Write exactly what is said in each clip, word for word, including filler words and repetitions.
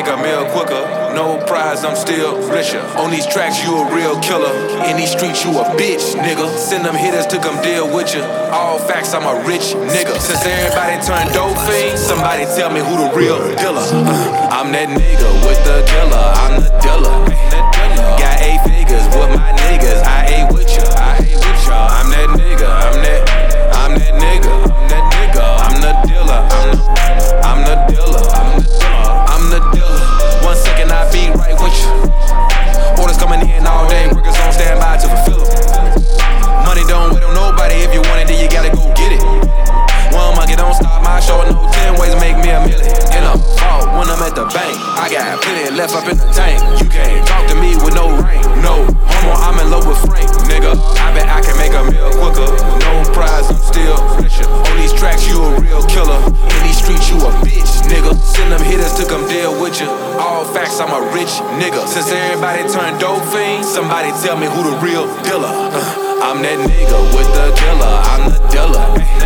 make a meal quicker. No prize, I'm still richer. On these tracks, you a real killer. In these streets, you a bitch, nigga. Send them hitters to come deal with you. All facts, I'm a rich nigga. Since everybody turned dope fiends, somebody tell me who the real dealer. Uh, I'm that nigga with the killer. I'm the dealer. Got eight figures with my niggas. I ain't with ya. I ain't with y'all. I'm that nigga. I'm that. I'm that nigga. I'm that nigga. I'm the dealer. I'm the. I'm the dealer. I'm the dealer. I'm the dealer. One second I be right with you. Orders coming in all day. Workers on standby to fulfill them. Money don't wait on nobody. If you want it, then you gotta go get it. One monkey don't stop my show. No ten ways to make me a million. In a vault when I'm at the bank. I got plenty left up in the tank. You can't talk to me with no rain. No homo, I'm in love with Frank, nigga. I bet I can make a meal quicker. No prize, I'm still richer. On these tracks, you a real killer. In these streets, you a bitch, nigga. Send them hitters to come deal with you. All facts, I'm a rich nigga. Since everybody turned dope fiends, somebody tell me who the real dealer. Uh, I'm that nigga with the killer. I'm the dealer.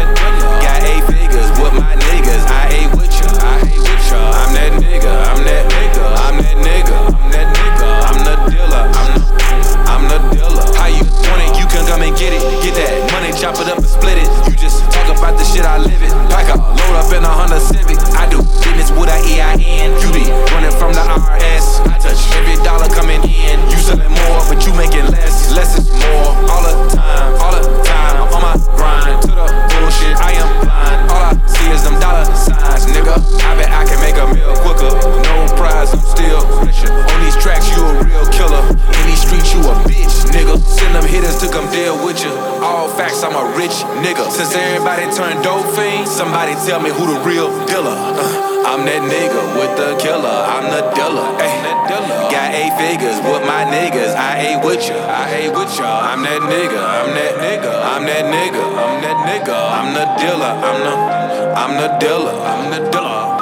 Got eight figures with my niggas. I ain't with ya. I ain't with ya. I'm that nigga. I'm that nigga. I'm that nigga. I'm that nigga. I'm the dealer. I'm the. I'm the dealer. How you want it? You can come and get it. Get that money, chop it up and split it. You just talk about the shit I live it. Pack a load up in a Honda Civic. I do business with a E I N. You be running from the I R S. I touch every dollar coming in. You selling more, but you making less. Less is more. All the time. All the time. I'm on my grind to the bullshit. I am blind. All I see is them dollar signs, nigga. I bet I can make a meal quicker. No prize, I'm still richer. On these tracks, you a real killer. In these streets, you a bitch, nigga. Send them hitters to come deal with you. All facts, I'm a rich nigga. Since everybody turned dope fiends, somebody tell me who the real dealer. Uh, I'm that nigga with the killer. I'm the dealer. Ay. Got eight figures with my niggas. I ain't with ya. I ain't with y'all. I'm that nigga. I'm that nigga. I'm that nigga. I'm that nigga. I'm the dealer. I'm the. I'm the dealer. I'm the dealer.